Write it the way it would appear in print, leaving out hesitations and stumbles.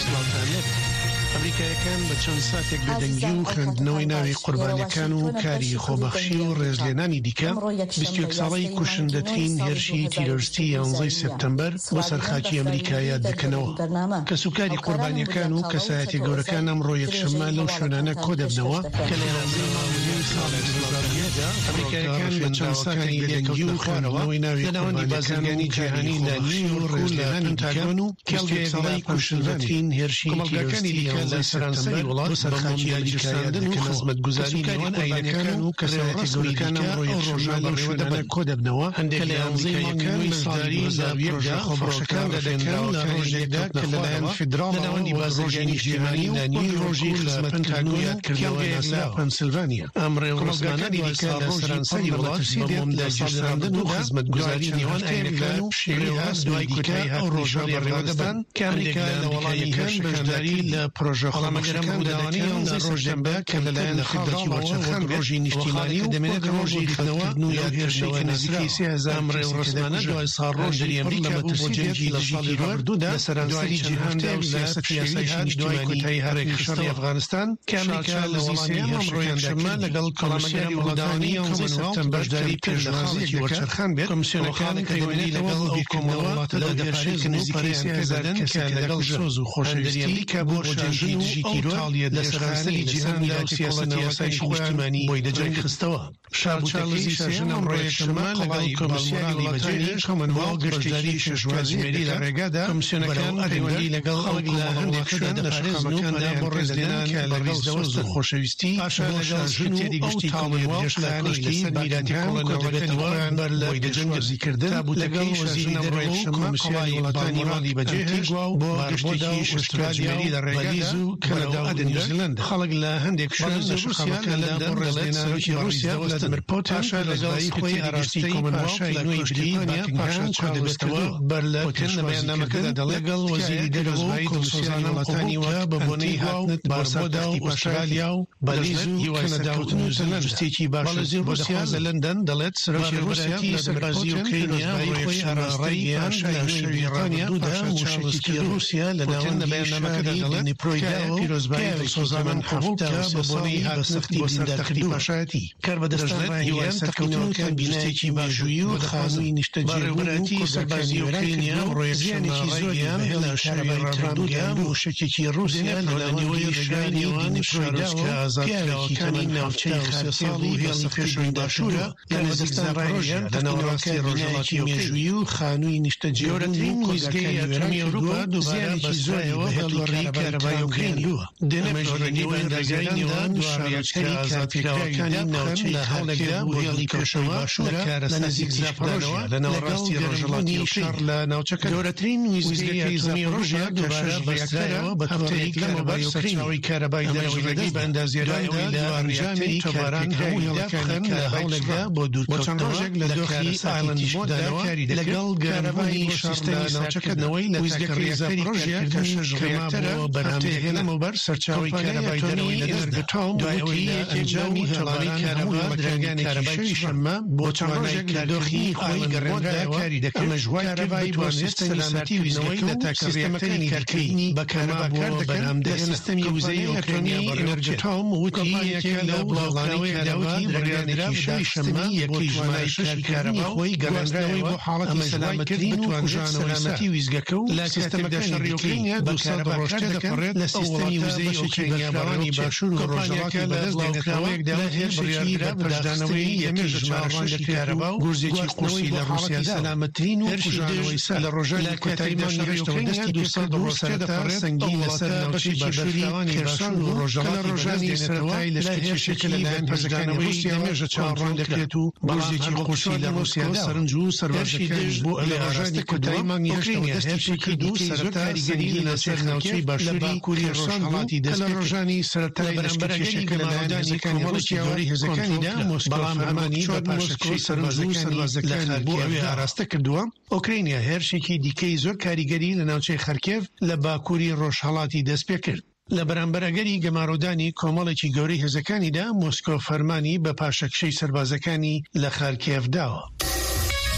ئەمریکایەکان بە چەند ساتێک بەدەنگی و خوێندنەوەی ناوی قوربانیەکان و کاری خۆبەخشی و ڕێزلێنانی دیکە 21 ساڵەی کوشندەترین هێرشی تیرۆریستی 11 سپتەمبەر بۆ سەرخاکی ئەمریکایە دەکەنەوە کە سوکاری قوربانیەکان و کەسایەتی گەورەکان ئەمڕۆ یەکشەممە لەو شوێنانە کۆ دەبنەوە کە لە 11 ساڵی 2010 ئەمریکایەکان بە چەند ساتێک بەدەنگی و خوێندنەوەی ناوی قوربانیەکانی بازرگانی جیهانی لانی و ڕێزلێنانی پنتاگۆن و 21 ساڵەی کوشندەترین هێرشی تیرۆریستی لە سەرانسەری وڵات بەسەرخاکی ئەمریکایەدن و خزمەتگوزاری نێوان ئاینەکان و کەسایەتی گەورەکان ئەمڕۆ یەکشەممە لەو شوێنانە کۆ دەبنەوە هەندێک لە ئەنزەیمەکان بەشداری لە یەکدا خۆبەخشەکان دەدەکەن لە ڕۆژێکدا کە لەلایەن فیدراڵ لەناوەندی بازرگانی جیهانی و لانی ڕۆژی خزمەتکردنەوە یادکردنەوەی ناسا پەنسیلڤانیا ئەم ڕێوەڕسمانەی دیکە لە سەرانسەری وڵات بە مۆمداگیرساندن و خزمەتگوزاری نێوان ئاینەکان و شێوەیە دوای کۆتایی ئەو ڕۆژە بەڕێوەدەبان کە ئەمریکا لە وەڵامیەکان بەشداری لە پرۆژە خۆڵەمەگەرم بوداوانی ڕۆژەمبە کە لەلایەن خەڵکی وەچەخان ڕۆژی نیشتیمانی و دەمێنێت ڕۆژی خەڵکردنەوە و یادگەشتەوە نزیکەی 30,000 ڕێوەڕسمانە دوای ساڕۆژی ئەمریکا بوو بۆ جەنگی لە ساڵی ڕابردوودا لە سەرانسەری جیهاندا و سیاسەت سیاسی دوای کۆتایی هەرێکی شەڕی ئەفغانستان کە ئەمریکا لە وەڵامی ئەمڕۆ یەکشەممە لەگەڵ کۆمسیۆنی بوداوانی 11 سپتەمبەر بەشداری پێشنهازێکی وەچەرخان بێت کۆمسیۆنەکان پەیوەندی لەگەڵ ئەو کۆمەڵاتە دەگەشێت نزیکەی 30,000 کە لەگەڵ سۆز و خۆشەویستی ئەمریکا بۆ جەنگی دژی تیرۆ لە سەرانسەری جیهاندا و سیاسەت یاسایشی نیشتیمانی بۆی دەجەنگ خستەوە شارچارلزی سێژن ئەمڕۆ یەکشەممە لەگەڵ کۆمسیۆنی وڵاتانی کۆمەنوێڵ گەشتێکی شێژوازمێری لە ڕێگادا کۆمسیۆنەکان پەیوەندی لەگەڵ ئەو لە هەندێک شوێن لە شەقامەکاندا بۆ ڕێزلێنان کە لەگەڵ سۆز و خۆشەویستی پاشا لەگەڵ ژنێری گشتی کۆمەنوێڵ لەسەر میراتی کۆمەنوێڵەکەتەوە بەر لە دەجەنگ گەزیکردن لەگەڵ وەزیری دەرەوە و کۆمسیۆنی وڵاتانی ڕادی بەجێهێشتووە و بۆ گشتێکی ئوسترالیا و بەلیز و کەنەدا و نیوزیلند خەڵک لە هەندێک شوێن لە شەقامەکاندا بۆ ڕێزلێنانی رووسیا ڤلادیمیر پوتین پاشا لەگەڵ خۆی ئاڕاستی کۆمەنوێڵ نوێی بریتانیا پاشا کۆدەبێتەوە بەر لە پێشنە بەیاننامەکەدا دەڵێت لەگەڵ وەزیری دەرەوە و کۆمسیۆنی وڵاتانیوە بە بۆنەی هاتنت باربۆدا و ئوسترالیا و بەلیز و کەنەدا و نیوزیلند شتێکی باشە رووسیا لە لەندەن دەڵێت سەرۆکی رووسیاتی سەربازی ئوکراینیا خۆی ئاڕاستی پاشا لە بریتانیا پاشا چارلزکی رووسیا لە ناوەندە بەیاننامەکەدا دەڵێت نیپرۆیدا و پیرۆزبایی دڵسۆزانان حەفتا بە بۆنەی هاتنەتی بەسەرتەکردی پاشایەتی کار بەدەستێت هیوای سەرکەوتنەوەکان بینستێکی باژووی و خانووی نیشتەجێبوونی سەربازی ئوکراینیا ڕۆیەکشانێکی زۆریان هێڵا شەوی ڕابردوودا موشکێکی رووسیا لەلایەنەوەی ڕێگای نێوانی شارۆچکە ئازادکراوەکانی ناوچەی خارساڵی هێڵی پێشووی باشوورە کە نزیک زەڕایە لە ناوەڕاستی ڕۆژهەڵاتی مێژووی و خانووی نیشتەجێبوونی کۆگاکانی ئەوروپای ئەوروپا دووبارە زۆرەوە هێڵی کارەبای ئوکراینیوە دێنەمەژڕێنەوەی ڕێگای نێوان شارۆچکەی ئازادکراوەکانی ناوچەی خەڵکدا بۆ هێڵی پێشەوە باشوورە لە نزیک زاپۆرۆژیا لە ناوەڕاستی ڕۆژهەڵاتی شەڕ لە ناوچەکە گەورەترین ویزگەیەکی زەمی ڕۆژیا دووبارە بەیەکترەوە بە هەفتەیەک لەمەوبەر سەرچاوی کارەبای دەرەژڕێگەی بە ئەندازیێرانەوەی لە ئەنجامی تۆماران هەموو هێڵەکانی کە هەوڵێکدا بۆ دوورکەوتنەوەژێک لە دۆخی ئایلەند بۆدانەوە لەگەڵ گەرەبایی سیستەمی ناوچەکردنەوەی لە تاکەڕێزە پرۆژیا کە شەژڕێکترە بەرنامهێنەمەوبەر سەرچاوی کارەبای دەرەوەی لە دەرگەتۆم دوایەوەی لە ئەنجامی هەڵانی کارەبای درێگانێکی شەمە بۆ چەند ڕۆژێک لە دۆخی خۆی گەڕێنرایەوە کاری دەکرد ئەمەژوای کارەبای توانێت سەلامەتی ویزەکەی لە تاکەڕێزەکانی کارکردنی بەکارەبار بەرهەمدە سیستەمی وزەی ئەلکترۆنی ئێنەرجیتۆم وتی یەکێک لە بڵاوکراوەی کارەبای درێگانێکی شەمە یەکەی ژمارە شەشی کارەبای خۆی گەڕێنرایەوە بۆ حاڵەتی سەلامەتی و سەلامەتی ویزگەکە و لە سیستەمەکە شەڕی ئوکراینیا 200 ڕۆژتە دەپەڕێت لە سیستەمی وزەی ئوکراینیا بەڕانی باشوور و ڕۆژهەڵاتی بەدەست دێنێتەوەیەکدا هێرشێکی بەپەشدانەوەی یەکەی ژمارەشی کارەبا و گورزێکی قورسی لە رووسیا سەلامەترین و کوژانەوەی سا لە ڕۆژانی کۆتاییدا شەڕیەوە دەستی 200 ڕۆژتە دەپەڕێت سەنگی لەسەر ناوچەی بەرفەوانی کێرسان و ڕۆژهەڵاتی سەرەتایی لەشکێکی لەلایەن پەشدانەوەی رووسیا مێژە چاوەڕوان دەکرێت و بەڵێزێکی قورسی لە رووسیادا سەرنج و سەربازەکەش بۆ ئەلێ ڕۆژانی کۆتایی مانگی هەشتەوە دەستێکی دوو سەرەتاریگەری لەسەر ناوچەی باشووری ڕۆژهەڵاتی دەست لە ڕۆژانی سەرەتایی لەشکێکی لەلایەن هێزەکانی رووسیا و هێزەکانیدا مۆسکۆ فەرمانی بە پاشەکشەی سەرنج و سەربازەکانی بۆ ئەوێ ئاراستە کردووە ئوکراینیا هێرشێکی دیکەی زۆر کاریگەری لە ناوچەی خەرکێڤ لە باکووری ڕۆژهەڵاتی دەست پێ کرد لە بەرامبەرەگەری گەمارۆدانی کۆمەڵێکی گەورەی هێزەکانیدا مۆسکۆ فەرمانی بە پاشەکشەی سەربازەکانی لە خەرکێڤ داوە.